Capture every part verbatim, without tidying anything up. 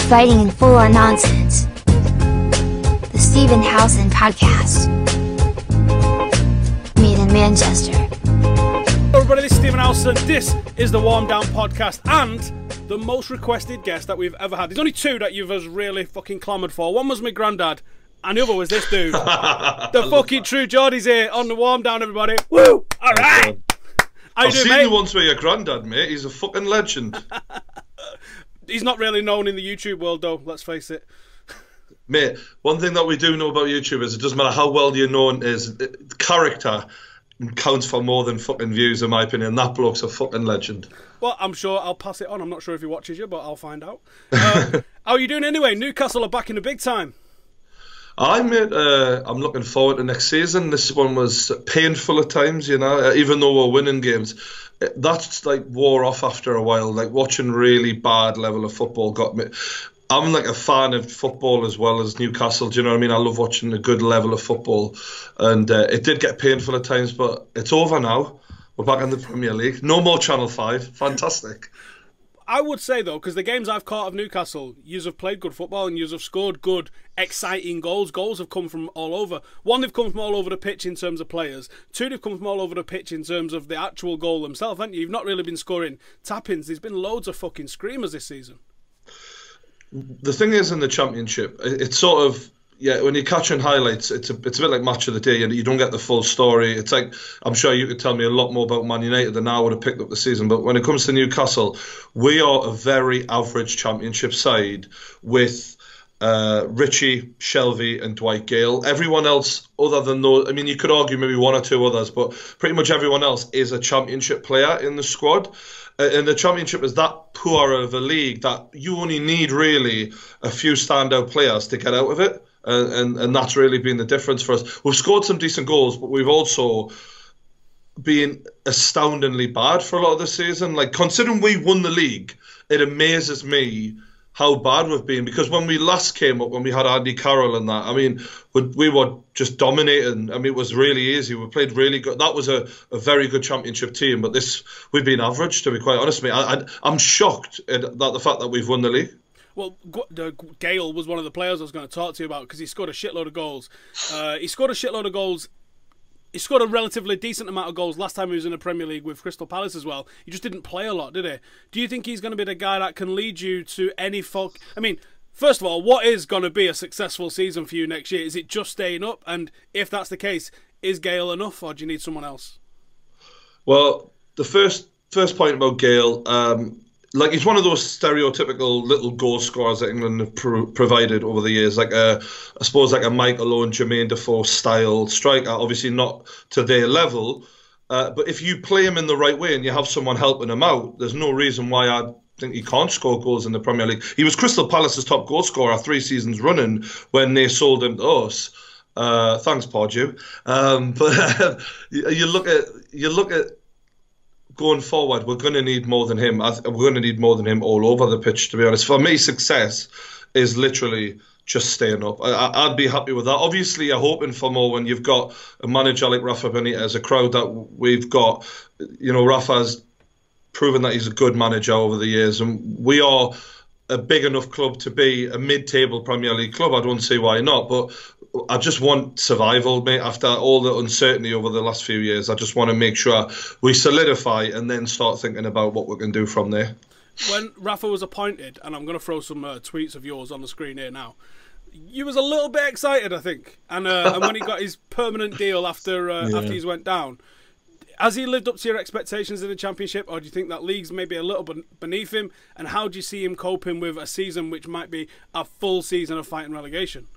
fighting and full-on nonsense. The Stephen Howson Podcast. Made in Manchester. Hello everybody, this is Stephen Howson. This is the Warm Down Podcast and the most requested guest that we've ever had. There's only two that you've really fucking clamoured for. One was my granddad and the other was this dude. The fucking true Geordie's here on the Warm Down, everybody. Woo! Alright! I've seen mate? you once with your granddad, mate. He's a fucking legend. He's not really known in the YouTube world, though, let's face it. Mate, one thing that we do know about YouTube is it doesn't matter how well you're known is, character counts for more than fucking views, in my opinion. That bloke's a fucking legend. Well, I'm sure I'll pass it on. I'm not sure if he watches you, but I'll find out. Uh, how are you doing anyway? Newcastle are back in the big time. I mate, uh, I'm looking forward to next season. This one was painful at times, you know, even though we're winning games. That's like wore off after a while. Like watching really bad level of football got me. I'm like a fan of football as well as Newcastle. Do you know what I mean? I love watching a good level of football, and uh, it did get painful at times, but it's over now. We're back in the Premier League. No more Channel five. Fantastic. I would say, though, because the games I've caught of Newcastle, yous have played good football and yous have scored good, exciting goals. Goals have come from all over. One, they've come from all over the pitch in terms of players. Two, they've come from all over the pitch in terms of the actual goal themselves, haven't you? You've not really been scoring tap-ins. There's been loads of fucking screamers this season. The thing is, in the Championship, it's sort of... Yeah, when you're catching highlights, it's a it's a bit like Match of the Day, and you don't get the full story. It's like, I'm sure you could tell me a lot more about Man United than I would have picked up the season. But when it comes to Newcastle, we are a very average Championship side with uh, Richie, Shelvey, and Dwight Gale. Everyone else, other than those, I mean, you could argue maybe one or two others, but pretty much everyone else is a Championship player in the squad. Uh, and the Championship is that poor of a league that you only need really a few standout players to get out of it. Uh, and, and that's really been the difference for us. We've scored some decent goals, but we've also been astoundingly bad for a lot of the season. Like, considering we won the league, it amazes me how bad we've been. Because when we last came up, when we had Andy Carroll and that, I mean, we, we were just dominating. I mean, it was really easy. We played really good. That was a, a very good Championship team. But this, we've been average, to be quite honest with me. I, I, I'm shocked at that the fact that we've won the league. Well, Gale was one of the players I was going to talk to you about because he scored a shitload of goals. Uh, he scored a shitload of goals. He scored a relatively decent amount of goals last time he was in the Premier League with Crystal Palace as well. He just didn't play a lot, did he? Do you think he's going to be the guy that can lead you to any folk? I mean, first of all, what is going to be a successful season for you next year? Is it just staying up? And if that's the case, is Gale enough or do you need someone else? Well, the first first point about Gale... Um, Like, he's one of those stereotypical little goal scorers that England have pro provided over the years. Like, a, I suppose, like a Michael Owen, Jermaine Defoe style striker. Obviously not to their level. Uh, but if you play him in the right way and you have someone helping him out, there's no reason why I think he can't score goals in the Premier League. He was Crystal Palace's top goal scorer three seasons running when they sold him to us. Uh, thanks, Pardew. Um, but uh, you, you look at you look at. Going forward, we're going to need more than him. We're going to need more than him all over the pitch, to be honest. For me, success is literally just staying up. I, I'd be happy with that. Obviously, you're hoping for more when you've got a manager like Rafa Benitez, a crowd that we've got. You know, Rafa's proven that he's a good manager over the years, and we are a big enough club to be a mid-table Premier League club. I don't see why not, but I just want survival, mate. After all the uncertainty over the last few years, I just want to make sure we solidify and then start thinking about what we can do from there. When Rafa was appointed, and I'm going to throw some uh, tweets of yours on the screen here now, you was a little bit excited, I think. And, uh, and when he got his permanent deal after uh, yeah. after he's went down, has he lived up to your expectations in the Championship, or do you think that league's maybe a little bit beneath him? And how do you see him coping with a season which might be a full season of fighting relegation?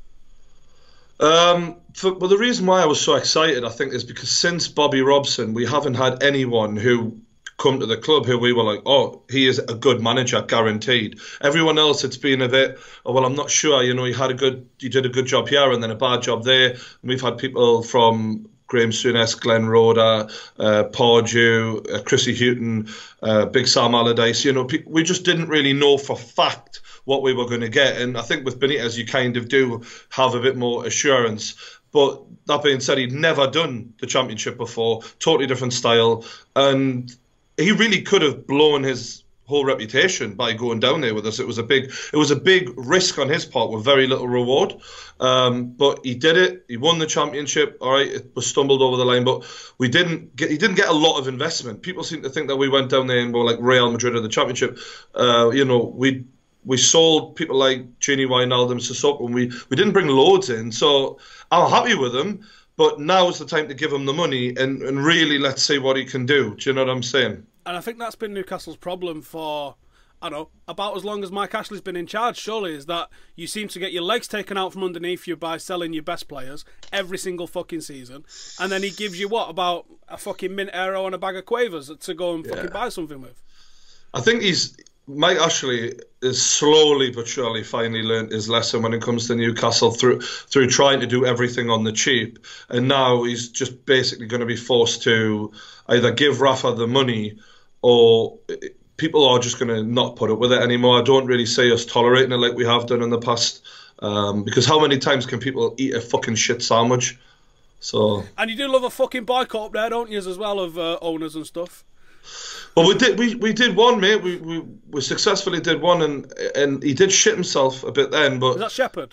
Um, for, well, the reason why I was so excited, I think, is because since Bobby Robson, we haven't had anyone who come to the club who we were like, oh, he is a good manager, guaranteed. Everyone else, it's been a bit, oh, well, I'm not sure. You know, he had a good, he did a good job here and then a bad job there. And we've had people from Graham Souness, Glenn Roeder, uh, Pardew, uh, Chrissy Houghton, uh, Big Sam Allardyce. You know, pe we just didn't really know for fact what we were going to get. And I think with Benitez, you kind of do have a bit more assurance. But that being said, he'd never done the Championship before, totally different style. And he really could have blown his whole reputation by going down there with us. It was a big, it was a big risk on his part with very little reward. Um, but he did it. He won the championship. All right, it was stumbled over the line, but we didn't get. He didn't get a lot of investment. People seem to think that we went down there and were like Real Madrid of the championship. Uh, you know, we we sold people like Gini Wijnaldum, Sissoko, and we we didn't bring loads in. So I'm happy with him. But now is the time to give him the money and, and really let's see what he can do. Do you know what I'm saying? And I think that's been Newcastle's problem for, I don't know, about as long as Mike Ashley's been in charge, surely, is that you seem to get your legs taken out from underneath you by selling your best players every single fucking season. And then he gives you, what, about a fucking mint arrow and a bag of quavers to go and fucking yeah. buy something with? I think he's... Mike Ashley is slowly but surely finally learned his lesson when it comes to Newcastle through through trying to do everything on the cheap. And now he's just basically going to be forced to either give Rafa the money or people are just going to not put up with it anymore. I don't really see us tolerating it like we have done in the past. Um, because how many times can people eat a fucking shit sandwich? So. And you do love a fucking boycott up there, don't you, as well, of uh, owners and stuff? Well, we did we, we did one, mate. We, we we successfully did one, and and he did shit himself a bit then. But is that Shepherd?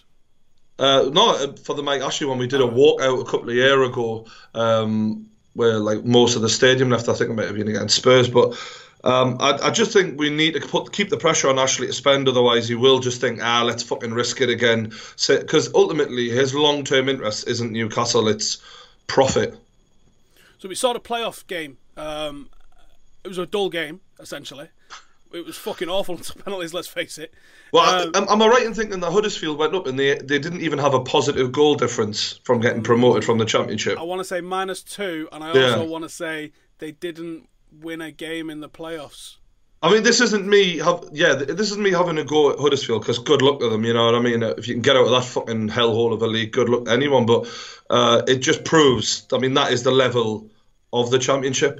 Uh, no, for the Mike Ashley one, we did a walkout a couple of years ago, um, where like most of the stadium left. I think it might have been against Spurs, but um, I I just think we need to put keep the pressure on Ashley to spend. Otherwise, he will just think, ah, let's fucking risk it again. Because ultimately, his long term interest isn't Newcastle; it's profit. So we saw the playoff game. Um, It was a dull game, essentially. It was fucking awful to penalties, let's face it. Well, um, am, am I right in thinking that Huddersfield went up and they they didn't even have a positive goal difference from getting promoted from the Championship? I want to say minus two, and I also yeah. want to say they didn't win a game in the playoffs. I mean, this isn't me. Have, yeah, this isn't me having a go at Huddersfield because good luck to them. You know what I mean? If you can get out of that fucking hellhole of a league, good luck to anyone. But uh, it just proves. I mean, that is the level of the Championship.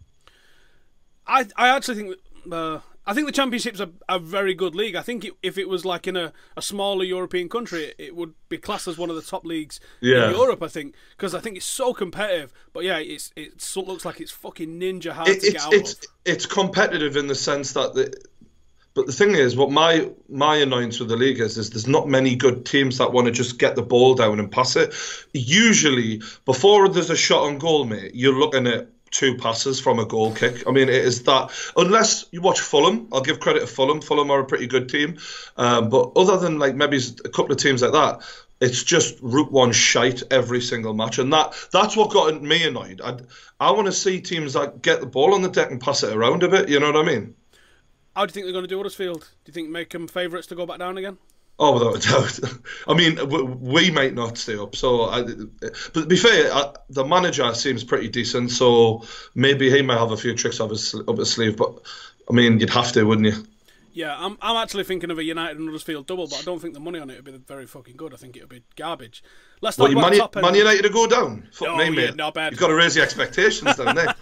I I actually think uh, I think the Championship's a, a very good league. I think it, if it was like in a, a smaller European country, it would be classed as one of the top leagues yeah. in Europe. I think because I think it's so competitive. But yeah, it's it looks like it's fucking ninja hard it, to it's, get out it's, of. It's competitive in the sense that the. But the thing is, what my my annoyance with the league is, is there's not many good teams that want to just get the ball down and pass it. Usually, before there's a shot on goal, mate, you're looking at two passes from a goal kick. I mean, it is that, unless you watch Fulham, I'll give credit to Fulham. Fulham are a pretty good team. Um, but other than like maybe a couple of teams like that, it's just Route One shite every single match. And that that's what got me annoyed. I, I want to see teams that get the ball on the deck and pass it around a bit. You know what I mean? How do you think they're going to do Huddersfield? Do you think make them favourites to go back down again? Oh, without a doubt. I mean, we might not stay up. So, I, but to be fair, I, the manager seems pretty decent. So maybe he might have a few tricks up his up his sleeve. But I mean, you'd have to, wouldn't you? Yeah, I'm I'm actually thinking of a United and Huddersfield double, but I don't think the money on it would be very fucking good. I think it would be garbage. Let's talk what, about Man, top end. Man United to go down. Fuck no, me, yeah, mate. not bad. You've got to raise the expectations, don't they?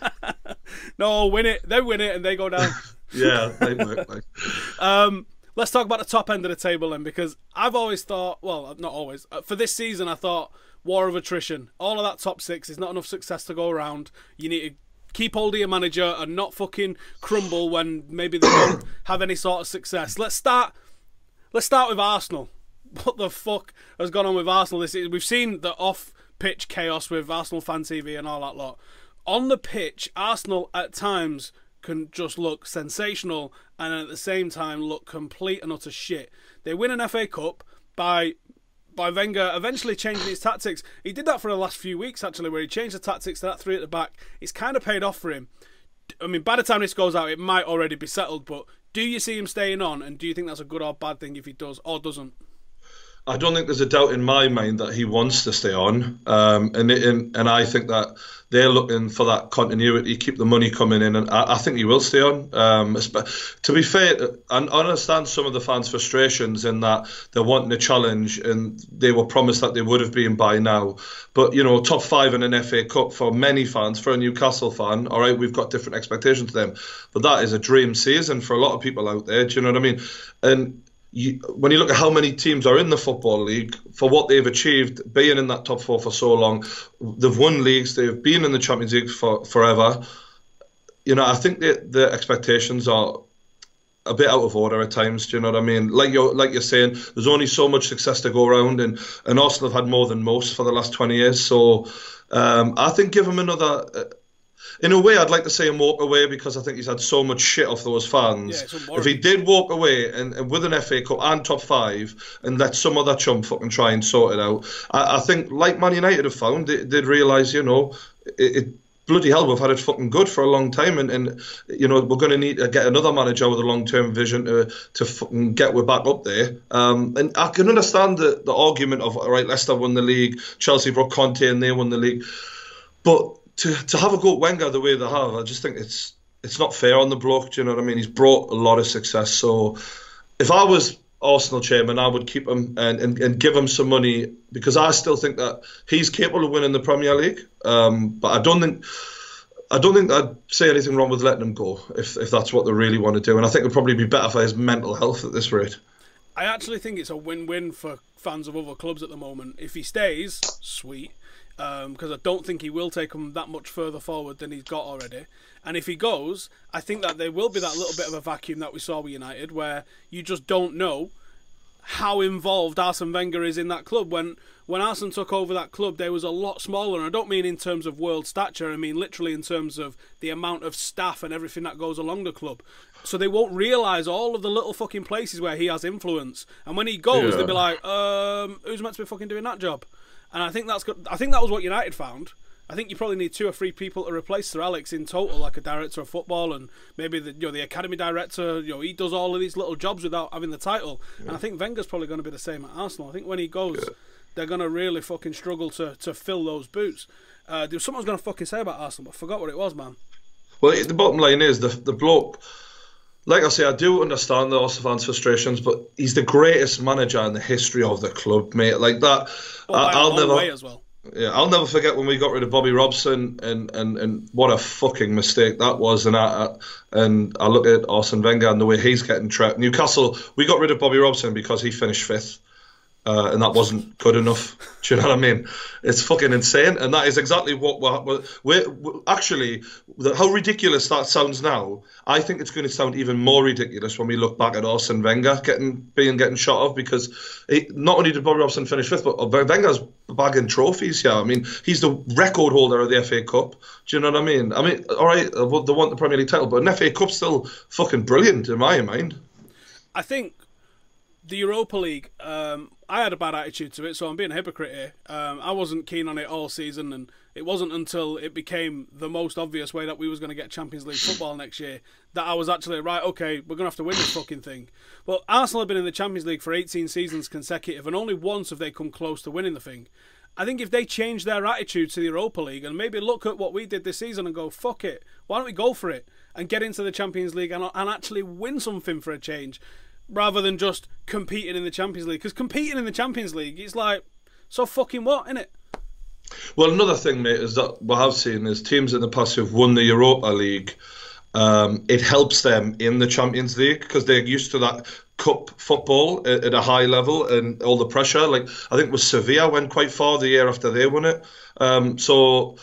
No, win it. They win it and they go down. Yeah, they might. Like. Um. Let's talk about the top end of the table then, because I've always thought, well, not always, for this season I thought war of attrition. All of that top six is not enough success to go around. You need to keep hold of your manager and not fucking crumble when maybe they don't have any sort of success. Let's start. Let's start with Arsenal. What the fuck has gone on with Arsenal this season? We've seen the off-pitch chaos with Arsenal Fan T V and all that lot. On the pitch, Arsenal at times can just look sensational and at the same time look complete and utter shit. They win an F A Cup by by Wenger eventually changing his tactics. He did that for the last few weeks actually, where he changed the tactics to that three at the back. It's kind of paid off for him. I mean, by the time this goes out, it might already be settled, but do you see him staying on, and do you think that's a good or bad thing if he does or doesn't? I don't think there's a doubt in my mind that he wants to stay on, um, and, and and I think that they're looking for that continuity, keep the money coming in, and I, I think he will stay on. Um, to be fair, I understand some of the fans' frustrations in that they're wanting a challenge, and they were promised that they would have been by now. But you know, top five in an F A Cup for many fans, for a Newcastle fan, all right, we've got different expectations to them, but that is a dream season for a lot of people out there. Do you know what I mean? And You, when you look at how many teams are in the Football League, for what they've achieved, being in that top four for so long, they've won leagues, they've been in the Champions League for forever. You know, I think that the expectations are a bit out of order at times. Do you know what I mean? Like you're like you're saying, there's only so much success to go around, and, and Arsenal have had more than most for the last twenty years. So um, I think give him another. Uh, in a way, I'd like to see him walk away because I think he's had so much shit off those fans. Yeah, if he did walk away and, and with an F A Cup and top five and let some other chump fucking try and sort it out, I, I think like Man United have found, they, they'd realise, you know, it, it bloody hell, we've had it fucking good for a long time, and, and you know, we're going to need to get another manager with a long-term vision to to fucking get we're back up there. Um, and I can understand the, the argument of, all right, Leicester won the league, Chelsea brought Conte and they won the league, but to to have a go at Wenger the way they have, I just think it's it's not fair on the bloke. Do you know what I mean? He's brought a lot of success. So if I was Arsenal chairman, I would keep him and, and, and give him some money, because I still think that he's capable of winning the Premier League. Um, but I don't think I don't think I'd say anything wrong with letting him go if if that's what they really want to do. And I think it'd probably be better for his mental health at this rate. I actually think it's a win-win for fans of other clubs at the moment. If he stays, sweet. Because um, I don't think he will take him that much further forward than he's got already. And if he goes, I think that there will be that little bit of a vacuum that we saw with United, where you just don't know how involved Arsene Wenger is in that club. When when Arsene took over that club, they was a lot smaller, and I don't mean in terms of world stature, I mean literally in terms of the amount of staff and everything that goes along the club. So they won't realise all of the little fucking places where he has influence. And when he goes, yeah. they'll be like, um, who's meant to be fucking doing that job? And I think that's good. I think that was what United found. I think you probably need two or three people to replace Sir Alex in total, like a director of football and maybe the you know the academy director. You know, he does all of these little jobs without having the title. Yeah. And I think Wenger's probably going to be the same at Arsenal. I think when he goes, yeah. they're going to really fucking struggle to, to fill those boots. Uh, there was something I was going to fucking say about Arsenal, but I forgot what it was, man. Well, the bottom line is the the bloke. Like I say, I do understand the Arsenal fans' frustrations, but he's the greatest manager in the history of the club, mate. Like that, well, I, I'll never. Way as well. Yeah, I'll never forget when we got rid of Bobby Robson, and, and, and what a fucking mistake that was. And I and I look at Arsene Wenger and the way he's getting trapped. Newcastle, we got rid of Bobby Robson because he finished fifth. Uh, and that wasn't good enough. Do you know what I mean? It's fucking insane, and that is exactly what we're, we're, we're actually. How ridiculous that sounds now. I think it's going to sound even more ridiculous when we look back at Arsene Wenger getting being getting shot of, because it, not only did Bobby Robson finish fifth, but Wenger's bagging trophies here. I mean, he's the record holder of the F A Cup. Do you know what I mean? I mean, all right, they want the Premier League title, but an F A Cup's still fucking brilliant in my mind. I think the Europa League, um, I had a bad attitude to it, so I'm being a hypocrite here. Um, I wasn't keen on it all season, and it wasn't until it became the most obvious way that we was going to get Champions League football next year that I was actually, right, okay, we're going to have to win this fucking thing. But Arsenal have been in the Champions League for eighteen seasons consecutive, and only once have they come close to winning the thing. I think if they change their attitude to the Europa League and maybe look at what we did this season and go, fuck it, why don't we go for it and get into the Champions League and, and actually win something for a change, rather than just competing in the Champions League. Because competing in the Champions League, it's like, so fucking what, innit? Well, another thing, mate, is that what I've seen is teams in the past who've won the Europa League, um, it helps them in the Champions League because they're used to that cup football at, at a high level and all the pressure. Like, I think with Sevilla went quite far the year after they won it. Um, so,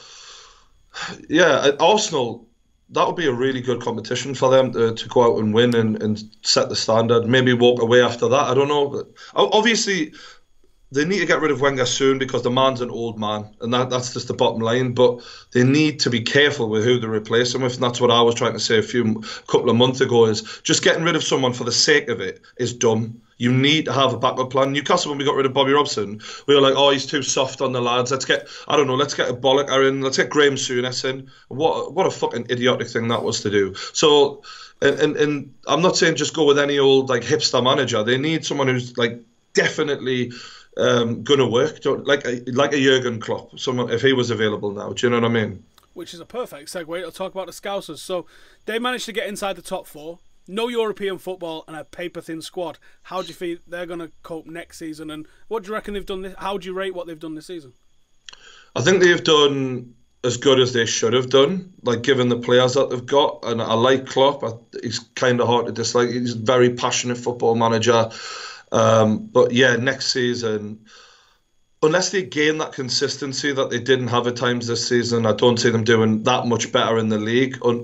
yeah, at Arsenal, that would be a really good competition for them to, to go out and win and, and set the standard. Maybe walk away after that. I don't know. But obviously, they need to get rid of Wenger soon because the man's an old man, and that, that's just the bottom line. But they need to be careful with who they replace him with, and that's what I was trying to say a few couple of months ago. Is just getting rid of someone for the sake of it is dumb. You need to have a backup plan. Newcastle, when we got rid of Bobby Robson, we were like, oh, he's too soft on the lads. Let's get, I don't know, let's get a Bollocker in. Let's get Graham Souness in. What what a fucking idiotic thing that was to do. So, and, and, and I'm not saying just go with any old like hipster manager. They need someone who's like definitely um, going to work. Like a, like a Jurgen Klopp, someone if he was available now. Do you know what I mean? Which is a perfect segue to talk about the Scousers. So they managed to get inside the top four. No European football and a paper-thin squad. How do you feel they're going to cope next season? And what do you reckon they've done? This, how do you rate what they've done this season? I think they've done as good as they should have done, like given the players that they've got. And I like Klopp. I, he's kind of hard to dislike. He's a very passionate football manager. Um, but yeah, next season, unless they gain that consistency that they didn't have at times this season, I don't see them doing that much better in the league. Un-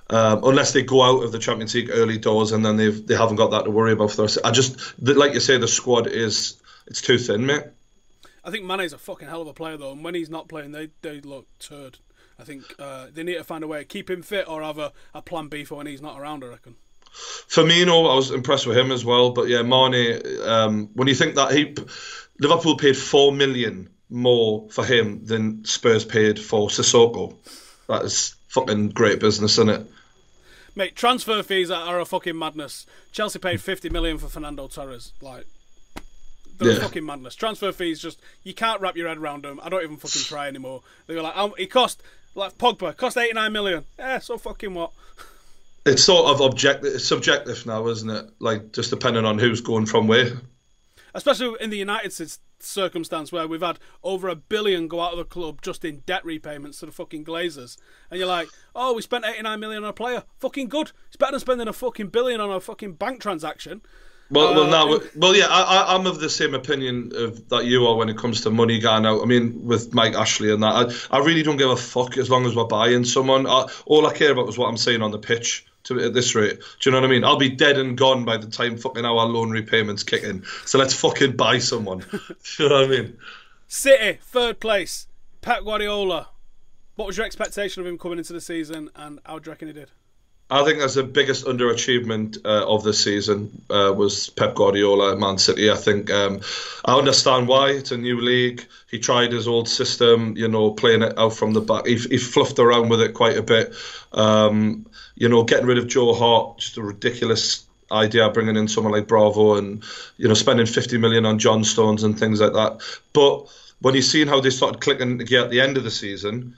Um, unless they go out of the Champions League early doors and then they've they haven't got that to worry about for the rest. I just like you say, the squad is it's too thin, mate. I think Mane's a fucking hell of a player though, and when he's not playing, they they look turd. I think uh, they need to find a way to keep him fit or have a, a plan B for when he's not around, I reckon. Firmino, I was impressed with him as well, but yeah, Mane. Um, when you think that he, Liverpool paid four million more for him than Spurs paid for Sissoko, that is fucking great business, isn't it? Mate, transfer fees are, are a fucking madness. Chelsea paid fifty million for Fernando Torres. Like, they're Yeah. fucking madness. Transfer fees just you can't wrap your head around them. I don't even fucking try anymore. They were like, um, he cost like Pogba cost eighty nine million. Yeah, so fucking what? It's sort of objective, it's subjective now, isn't it? Like, just depending on who's going from where. Especially in the United c- circumstance where we've had over a billion go out of the club just in debt repayments to the fucking Glazers. And you're like, oh, we spent eighty-nine million on a player. Fucking good. It's better than spending a fucking billion on a fucking bank transaction. Well, Uh, well, now, well, yeah, I, I- I'm of the same opinion of that you are when it comes to money going out. I mean, with Mike Ashley and that, I, I really don't give a fuck as long as we're buying someone. I, all I care about is what I'm saying on the pitch. To, at this rate, do you know what I mean? I'll be dead and gone by the time fucking our loan repayments kick in. So let's fucking buy someone. Do you know what I mean? City, third place. Pep Guardiola. What was your expectation of him coming into the season, and how do you reckon he did? I think that's the biggest underachievement uh, of the season uh, was Pep Guardiola at Man City. I think um, I understand why. It's a new league. He tried his old system, you know, playing it out from the back. He, he fluffed around with it quite a bit. Um, you know, getting rid of Joe Hart, just a ridiculous idea, bringing in someone like Bravo and, you know, spending fifty million on John Stones and things like that. But when you've seen how they started clicking together at the end of the season,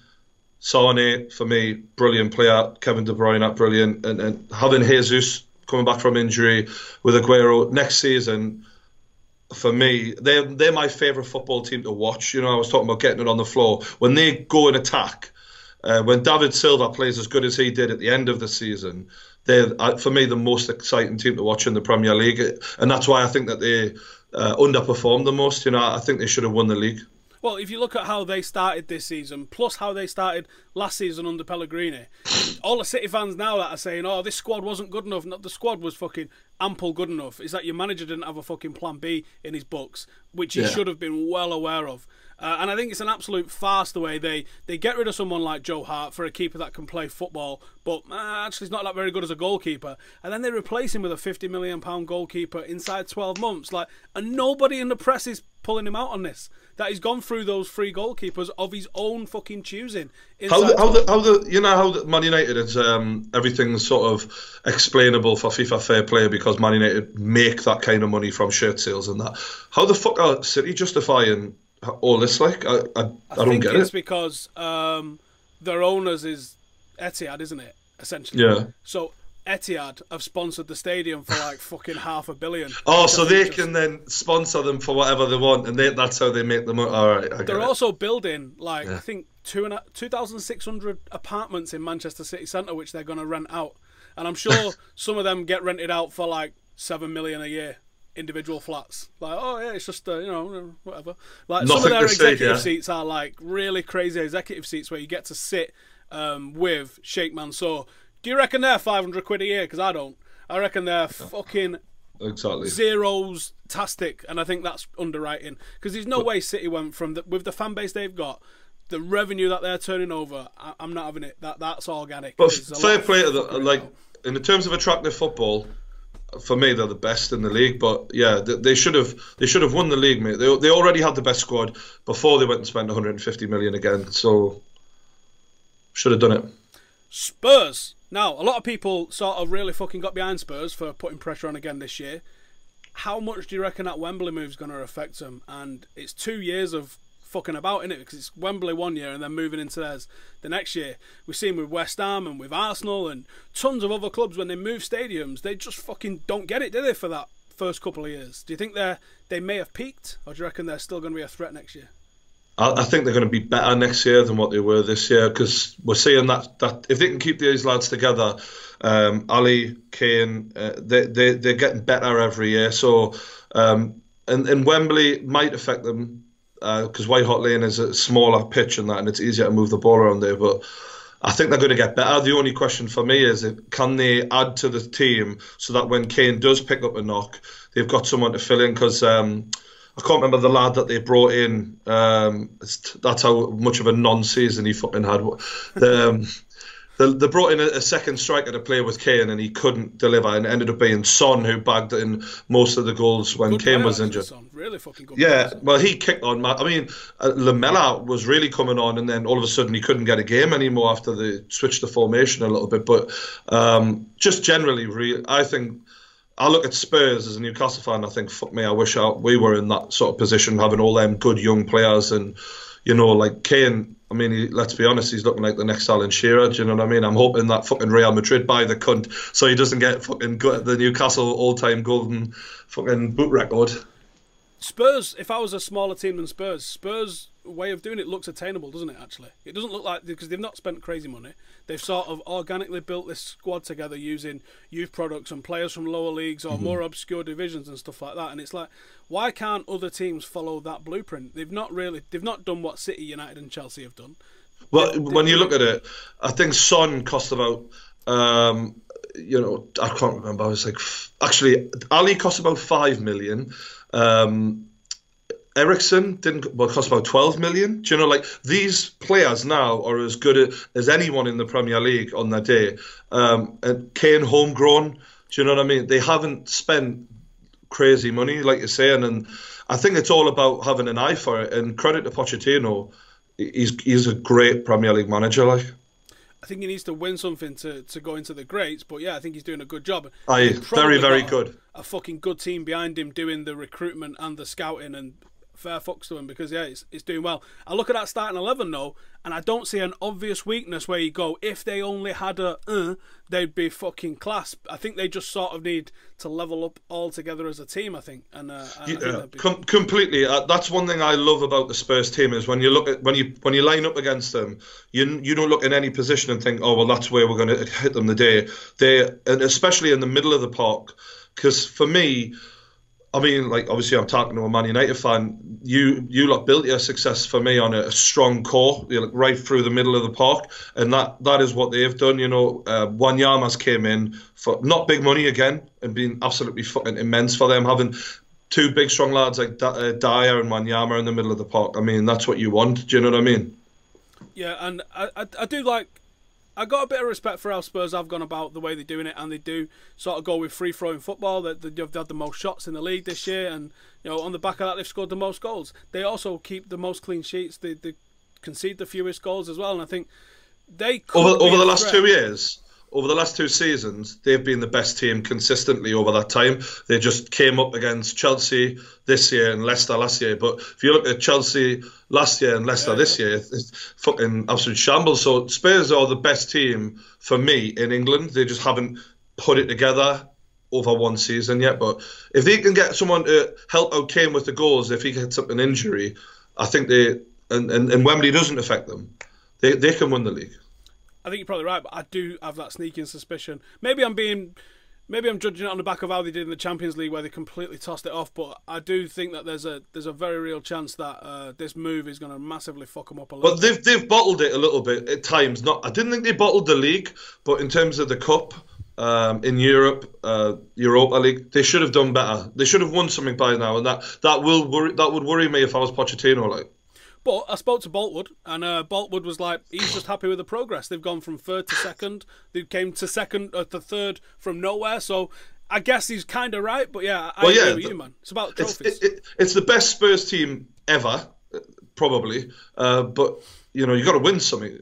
Sane, for me, brilliant player. Kevin De Bruyne, brilliant. And, and having Jesus coming back from injury with Aguero next season, for me, they're, they're my favourite football team to watch. You know, I was talking about getting it on the floor. When they go and attack, uh, when David Silva plays as good as he did at the end of the season, they're, uh, for me, the most exciting team to watch in the Premier League. And that's why I think that they uh, underperformed the most. You know, I think they should have won the league. Well, if you look at how they started this season, plus how they started last season under Pellegrini, all the City fans now that are saying, oh, this squad wasn't good enough, not the squad was fucking ample good enough, is that your manager didn't have a fucking plan B in his books, which he Yeah. should have been well aware of. Uh, and I think it's an absolute farce the way they, they get rid of someone like Joe Hart for a keeper that can play football, but uh, actually he's not that very good as a goalkeeper. And then they replace him with a fifty million pound goalkeeper inside twelve months. Like, and nobody in the press is pulling him out on this. That he's gone through those three goalkeepers of his own fucking choosing. How the, inside how twelve the, how the, you know how the Man United is um, everything's sort of explainable for FIFA Fair Play because Man United make that kind of money from shirt sales and that. How the fuck are City justifying all this? Like, I, I, I, I don't think get it's it. because um, their owners is Etihad, isn't it? Essentially. Yeah. So Etihad have sponsored the stadium for like fucking half a billion. Oh, which I so think they just- can then sponsor them for whatever they want, and they, that's how they make the money. All right, I get They're it. also building like Yeah. I think two and a, two thousand six hundred apartments in Manchester City Centre, which they're going to rent out, and I'm sure some of them get rented out for like seven million a year. Individual flats, like oh yeah, it's just uh, you know whatever. Like some of Nothing their to say, executive yeah. seats are like really crazy executive seats where you get to sit um, with Sheikh Mansour. Do you reckon they're five hundred quid a year? Because I don't. I reckon they're fucking Exactly. zeros tastic, and I think that's underwriting because there's no way City went from the, with the fan base they've got, the revenue that they're turning over. I, I'm not having it. That that's organic. But There's a fair lot of play to the, fuckery like about. in terms of attractive football. For me, they're the best in the league, but yeah, they, they should have they should have won the league, mate. They they already had the best squad before they went and spent one hundred fifty million again, so should have done it. Spurs. Now, a lot of people sort of really fucking got behind Spurs for putting pressure on again this year. How much do you reckon that Wembley move's going to affect them? And it's two years of fucking about, innit? Because it's Wembley one year and then moving into theirs the next year. We've seen with West Ham and with Arsenal and tons of other clubs when they move stadiums, they just fucking don't get it, do they, for that first couple of years? Do you think they they may have peaked, or do you reckon they're still going to be a threat next year? I, I think they're going to be better next year than what they were this year because we're seeing that that if they can keep these lads together, um, Ali, Kane, uh, they they they're getting better every year. So, um, and and Wembley might affect them because White Hart Lane is a smaller pitch and that, and it's easier to move the ball around there. But I think they're going to get better. The only question for me is, can they add to the team so that when Kane does pick up a knock, they've got someone to fill in? Because um, I can't remember the lad that they brought in. Um, that's how much of a non-season he fucking had. The, um, They, they brought in a, a second striker to play with Kane, and he couldn't deliver, and it ended up being Son who bagged in most of the goals when good Kane player, was injured. Son. Really fucking good. Yeah, player, well, he kicked on. I mean, uh, Lamela was really coming on, and then all of a sudden he couldn't get a game anymore after they switched the formation a little bit. But um, just generally, really, I think I look at Spurs as a Newcastle fan. I think, fuck me, I wish I, we were in that sort of position, having all them good young players, and you know, like Kane. I mean, he, let's be honest, he's looking like the next Alan Shearer. Do you know what I mean? I'm hoping that fucking Real Madrid buy the cunt so he doesn't get fucking go- the Newcastle all-time golden fucking boot record. Spurs, if I was a smaller team than Spurs, Spurs' way of doing it looks attainable, doesn't it, actually? It doesn't look like, because they've not spent crazy money. They've sort of organically built this squad together using youth products and players from lower leagues or mm-hmm. more obscure divisions and stuff like that. And it's like, why can't other teams follow that blueprint? They've not really, they've not done what City, United and Chelsea have done. Well, they've, when they've, you look at it, I think Son cost about, um, you know, I can't remember. I was like, actually, Ali cost about five million. Um, Ericsson didn't well cost about twelve million. Do you know, like these players now are as good as anyone in the Premier League on their day. Um, and Kane homegrown. Do you know what I mean? They haven't spent crazy money, like you're saying, and I think it's all about having an eye for it. And credit to Pochettino, he's he's a great Premier League manager. Like, I think he needs to win something to, to go into the greats, but yeah, I think he's doing a good job. Aye, very very got good. A, a fucking good team behind him doing the recruitment and the scouting, and fair fucks to him because yeah, it's, it's doing well. I look at that starting eleven though, and I don't see an obvious weakness where you go, if they only had a uh, they'd be fucking class. I think they just sort of need to level up all together as a team, I think. And uh, I, yeah, I think be... com- completely. Uh, that's one thing I love about the Spurs team is when you look at when you when you line up against them, you you don't look in any position and think, oh well, that's where we're going to hit them today. They and especially in the middle of the park, because for me, I mean, like obviously I'm talking to a Man United fan. You you lot built your success for me on a, a strong core, you know, like right through the middle of the park, and that, that is what they've done. You know, uh, Wanyama's came in for not big money again and been absolutely fucking immense for them, having two big strong lads like D- uh, Dyer and Wanyama in the middle of the park. I mean, that's what you want. Do you know what I mean? Yeah, and I I, I do like. I got a bit of respect for how Spurs have gone about the way they're doing it, and they do sort of go with free-flowing football. That they've had the most shots in the league this year, and you know on the back of that they've scored the most goals. They also keep the most clean sheets. They, they concede the fewest goals as well, and I think they could over over the last threat. two years. Over the last two seasons, they've been the best team consistently over that time. They just came up against Chelsea this year and Leicester last year. But if you look at Chelsea last year and Leicester yeah, this yeah. year, it's fucking absolute shambles. So Spurs are the best team for me in England. They just haven't put it together over one season yet. But if they can get someone to help out Kane with the goals, if he gets up an injury, I think they, and, and, and Wembley doesn't affect them, they, they can win the league. I think you're probably right, but I do have that sneaking suspicion. Maybe I'm being, maybe I'm judging it on the back of how they did in the Champions League, where they completely tossed it off. But I do think that there's a there's a very real chance that uh, this move is going to massively fuck them up a little. But they've they've bottled it a little bit at times. Not, I didn't think they bottled the league, but in terms of the cup um, in Europe, uh, Europa League, they should have done better. They should have won something by now, and that that will worry, that would worry me if I was Pochettino, like. But I spoke to Boltwood, and uh, Boltwood was like, he's just happy with the progress. They've gone from third to second. They came to second, uh, to third from nowhere. So I guess he's kind of right. But yeah, I well, agree yeah, with the, you, man. It's about it's, trophies. It, it, it's the best Spurs team ever, probably. Uh, but, you know, you got to win something.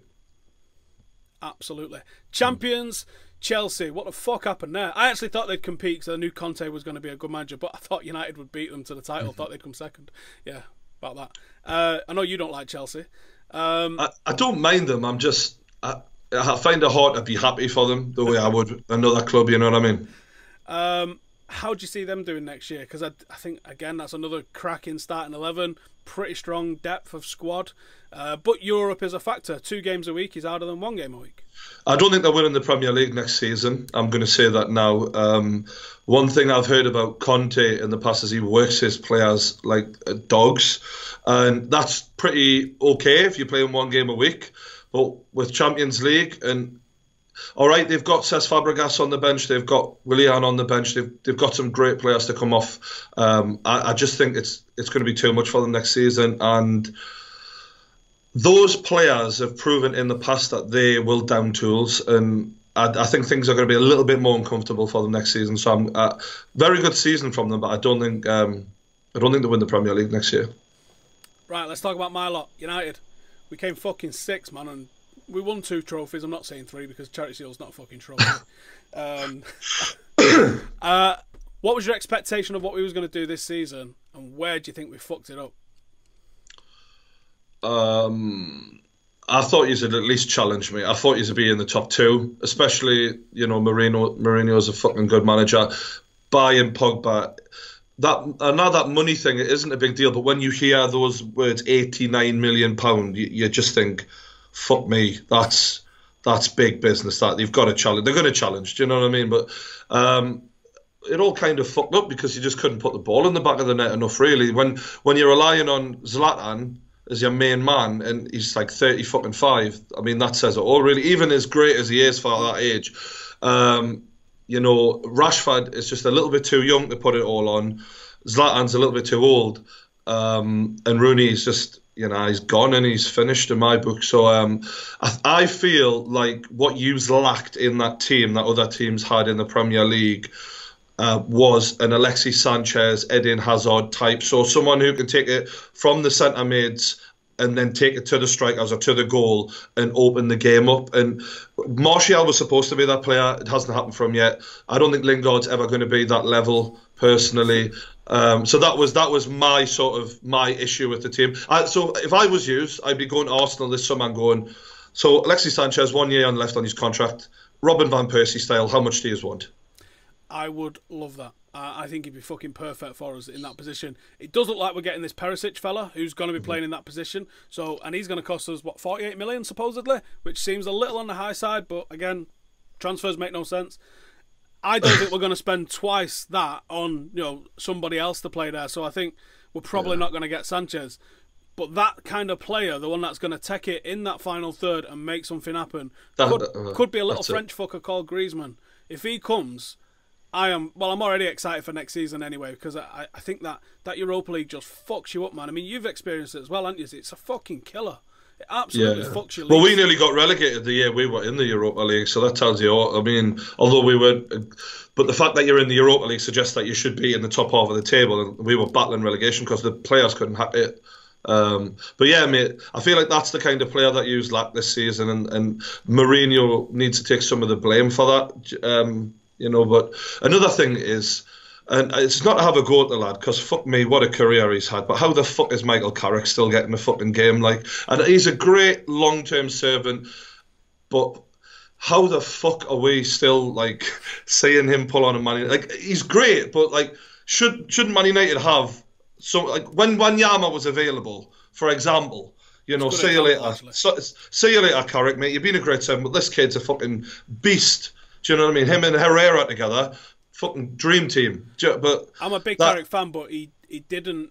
Absolutely. Champions, Chelsea. What the fuck happened there? I actually thought they'd compete because I knew Conte was going to be a good manager, but I thought United would beat them to the title. I thought they'd come second. Yeah. About that. Uh, I know you don't like Chelsea. Um, I, I don't mind them. I'm just I, I find it hard to be happy for them the way I would another club. You know what I mean? Um, how do you see them doing next year? Because I, I think again that's another cracking starting eleven, pretty strong depth of squad. Uh, but Europe is a factor. Two games a week is harder than one game a week. I don't think they're winning the Premier League next season. I'm going to say that now. Um, one thing I've heard about Conte in the past is he works his players like uh, dogs, and that's pretty okay if you're playing one game a week. But with Champions League, and all right, they've got Cesc Fabregas on the bench, they've got Willian on the bench, they've they've got some great players to come off. Um, I, I just think it's it's going to be too much for them next season, and those players have proven in the past that they will down tools, and I, I think things are going to be a little bit more uncomfortable for them next season. So I'm uh, very good season from them, but I don't think um, I don't think they'll win the Premier League next year. Right, let's talk about my lot, United. We came fucking sixth, man, and we won two trophies. I'm not saying three because Charity Shield's not a fucking trophy. um, uh, what was your expectation of what we was going to do this season, and where do you think we fucked it up? Um, I thought you'd at least challenge me. I thought you'd be in the top two, especially, you know, Mourinho. Mourinho's a fucking good manager. Buying Pogba, that I know that money thing, it isn't a big deal, but when you hear those words, eighty-nine million pound, you, you just think, fuck me, that's that's big business. That you've got to challenge. They're going to challenge. Do you know what I mean? But um, it all kind of fucked up because you just couldn't put the ball in the back of the net enough. Really, when when you're relying on Zlatan as your main man, and he's like thirty fucking five. I mean, that says it all, really. Even as great as he is for that age, um, you know, Rashford is just a little bit too young to put it all on. Zlatan's a little bit too old, um, and Rooney's just, you know, he's gone and he's finished in my book. So um, I, I feel like what you've lacked in that team that other teams had in the Premier League Uh, was an Alexis Sanchez, Eden Hazard type. So someone who can take it from the centre mids and then take it to the strikers or to the goal and open the game up. And Martial was supposed to be that player. It hasn't happened for him yet. I don't think Lingard's ever going to be that level, personally. Um, so that was that was my sort of my issue with the team. I, so if I was you, I'd be going to Arsenal this summer and going, so Alexis Sanchez, one year on left on his contract, Robin Van Persie style, how much do you want? I would love that. Uh, I think he'd be fucking perfect for us in that position. It does look like we're getting this Perisic fella who's going to be mm-hmm. playing in that position. So, and he's going to cost us, what, forty-eight million supposedly, which seems a little on the high side, but again, transfers make no sense. I don't think we're going to spend twice that on, you know, somebody else to play there. So I think we're probably yeah. not going to get Sanchez. But that kind of player, the one that's going to take it in that final third and make something happen, that, could, uh, could be a little French it. fucker called Griezmann. If he comes, I am, well, I'm already excited for next season anyway, because I, I think that, that Europa League just fucks you up, man. I mean, you've experienced it as well, haven't you? It's a fucking killer. It absolutely yeah. fucks you. Well, we nearly got relegated the year we were in the Europa League, so that tells you all. I mean, although we were, but the fact that you're in the Europa League suggests that you should be in the top half of the table, and we were battling relegation because the players couldn't hack it. Um, but yeah, mate, I feel like that's the kind of player that you've lacked this season, and, and Mourinho needs to take some of the blame for that. Um, you know, but another thing is, and it's not to have a go at the lad, because fuck me, what a career he's had, but how the fuck is Michael Carrick still getting a fucking game? Like, and he's a great long-term servant, but how the fuck are we still, like, seeing him pull on a Man United? Like, he's great, but, like, should, shouldn't Man United have some, like, when Wanyama was available, for example, you know, see you later. So, see you later, Carrick, mate. You've been a great servant, but this kid's a fucking beast. Do you know what I mean? Him and Herrera together, fucking dream team. But I'm a big that... Carrick fan, but he, he didn't.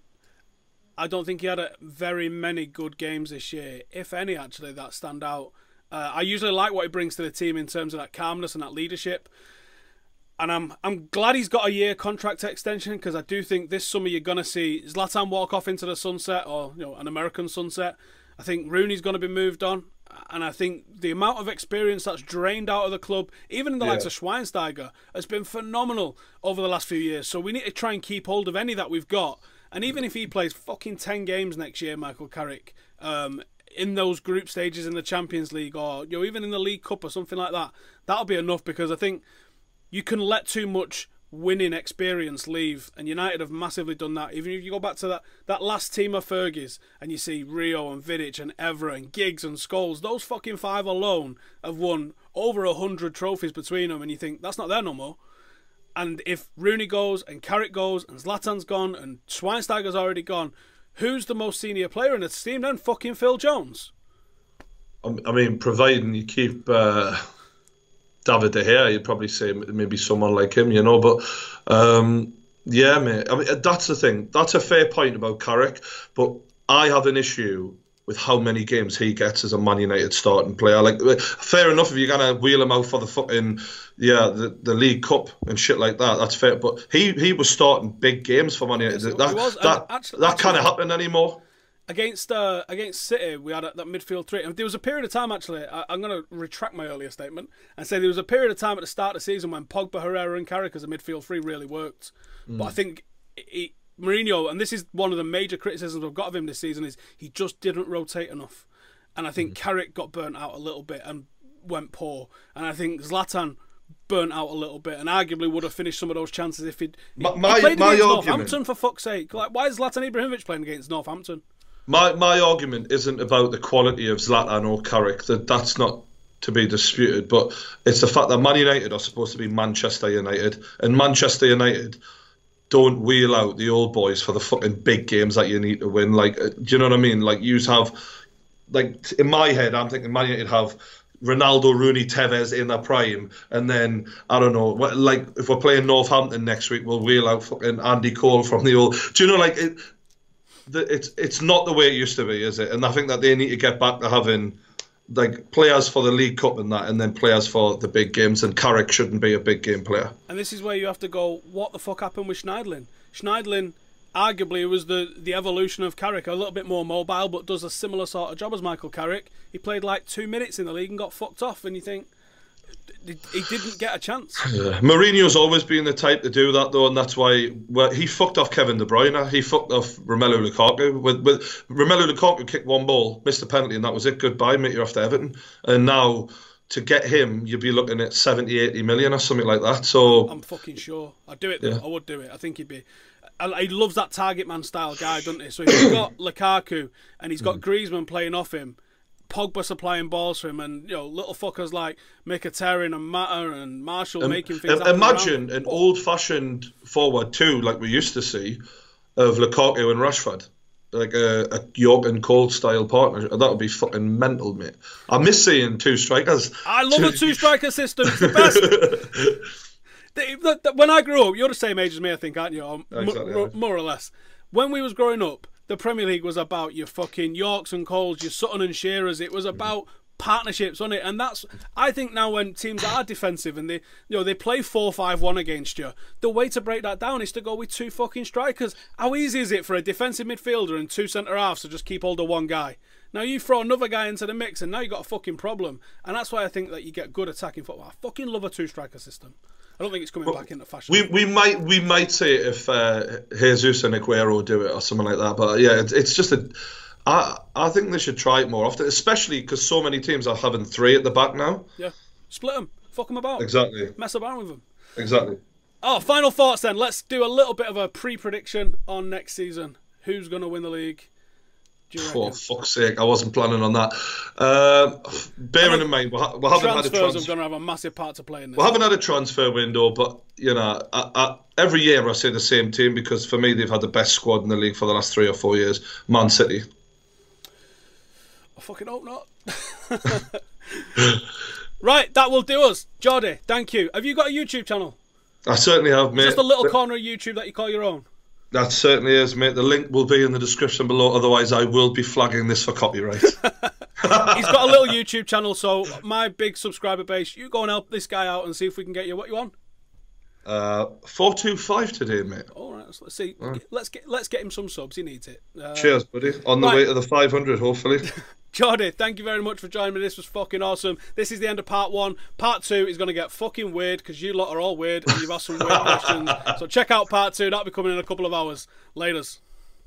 I don't think he had a, very many good games this year, if any, actually, that stand out. Uh, I usually like what he brings to the team in terms of that calmness and that leadership. And I'm I'm glad he's got a year contract extension, because I do think this summer you're going to see Zlatan walk off into the sunset, or you know, an American sunset. I think Rooney's going to be moved on. And I think the amount of experience that's drained out of the club, even in the yeah. likes of Schweinsteiger, has been phenomenal over the last few years. So we need to try and keep hold of any that we've got. And even if he plays fucking ten games next year, Michael Carrick, um, in those group stages in the Champions League, or you know, even in the League Cup or something like that, that'll be enough, because I think you can let too much winning experience leave, and United have massively done that. Even if you go back to that, that last team of Fergie's and you see Rio and Vidic and Evra and Giggs and Scholes, those fucking five alone have won over a hundred trophies between them, and you think that's not there no more. And if Rooney goes and Carrick goes and Zlatan's gone and Schweinsteiger's already gone, who's the most senior player in the team then? Fucking Phil Jones. I mean, providing you keep uh, David De Gea, you'd probably say maybe someone like him, you know. But um, yeah, mate. I mean, that's the thing. That's a fair point about Carrick, but I have an issue with how many games he gets as a Man United starting player. Like, fair enough if you're gonna wheel him out for the fucking yeah the, the League Cup and shit like that. That's fair. But he he was starting big games for Man United. Yes, that was, that, actually, that can't happen anymore. Against uh, against City, we had a, that midfield three. And there was a period of time, actually, I, I'm going to retract my earlier statement and say there was a period of time at the start of the season when Pogba, Herrera and Carrick as a midfield three really worked. Mm. But I think he, Mourinho, and this is one of the major criticisms I've got of him this season, is he just didn't rotate enough. And I think mm. Carrick got burnt out a little bit and went poor. And I think Zlatan burnt out a little bit and arguably would have finished some of those chances if he'd my, my, he played my against argument, Northampton, for fuck's sake. Like, why is Zlatan Ibrahimovic playing against Northampton? My my argument isn't about the quality of Zlatan or Carrick. That that's not to be disputed, but it's the fact that Man United are supposed to be Manchester United, and Manchester United don't wheel out the old boys for the fucking big games that you need to win. Like, do you know what I mean? Like, you have, like, in my head, I'm thinking Man United have Ronaldo, Rooney, Tevez in their prime, and then I don't know, like if we're playing Northampton next week, we'll wheel out fucking Andy Cole from the old. Do you know, like it? The, it's it's not the way it used to be, is it? And I think that they need to get back to having like players for the League Cup and that, and then players for the big games. And Carrick shouldn't be a big game player. And this is where you have to go, what the fuck happened with Schneidlin? Schneidlin arguably was the, the evolution of Carrick, a little bit more mobile, but does a similar sort of job as Michael Carrick. He played like two minutes in the league and got fucked off, and you think he didn't get a chance. Yeah. Mourinho's always been the type to do that, though, and that's why well, he fucked off Kevin De Bruyne. He fucked off Romelu Lukaku. With, with Romelu Lukaku kicked one ball, missed a penalty, and that was it. Goodbye, mate. You're off to Everton. And now to get him, you'd be looking at seventy, eighty million or something like that. So I'm fucking sure. I'd do it, though. Yeah. I would do it. I think he'd be... He loves that target man style guy, doesn't he? So if he's got Lukaku and he's got mm. Griezmann playing off him, Pogba supplying balls for him, and you know little fuckers like Mkhitaryan and Mata and Marshall um, making things happen. Imagine an old-fashioned forward two, like we used to see, of Lukaku and Rashford, like a, a York and Cole style partner. That would be fucking mental, mate. I miss seeing two strikers. I love a two striker system. It's the best. When I grew up, you're the same age as me, I think, aren't you? Exactly, more, more or less. When we was growing up, the Premier League was about your fucking Yorks and Coles, your Sutton and Shearers. It was about partnerships, wasn't it? And that's, I think now when teams are defensive and they, you know, they play four five one against you, the way to break that down is to go with two fucking strikers. How easy is it for a defensive midfielder and two centre halves to just keep hold of one guy? Now you throw another guy into the mix and now you've got a fucking problem. And that's why I think that you get good attacking football. I fucking love a two striker system. I don't think it's coming well, back into fashion. We we might we might say it if uh, Jesus and Aguero do it or something like that. But yeah, it, it's just a. I I think they should try it more often, especially because so many teams are having three at the back now. Yeah, split them, fuck them about. Exactly. Mess about with them. Exactly. Oh, final thoughts then. Let's do a little bit of a pre-prediction on next season. Who's going to win the league? For fuck's sake, I wasn't planning on that. Uh, bearing in mind, we, ha we haven't had a transfer. Transfers are going to have a massive part to play in this. We haven't had a transfer window, but you know, I, I, every year I say the same team because for me they've had the best squad in the league for the last three or four years. Man City. I fucking hope not. Right, that will do us. Jordy, thank you. Have you got a YouTube channel? I certainly have, mate. Just a little corner of YouTube that you call your own. That certainly is, mate. The link will be in the description below. Otherwise, I will be flagging this for copyright. He's got a little YouTube channel, so my big subscriber base, you go and help this guy out and see if we can get you what you want. Uh, four two five today, mate. All right, let's see. Right. Let's get let's get him some subs. He needs it. Uh, Cheers, buddy. On the right. way to the five hundred, hopefully. Jordy, thank you very much for joining me. This was fucking awesome. This is the end of part one. Part two is going to get fucking weird because you lot are all weird and you've asked some weird questions. So check out part two. That'll be coming in a couple of hours. Laters.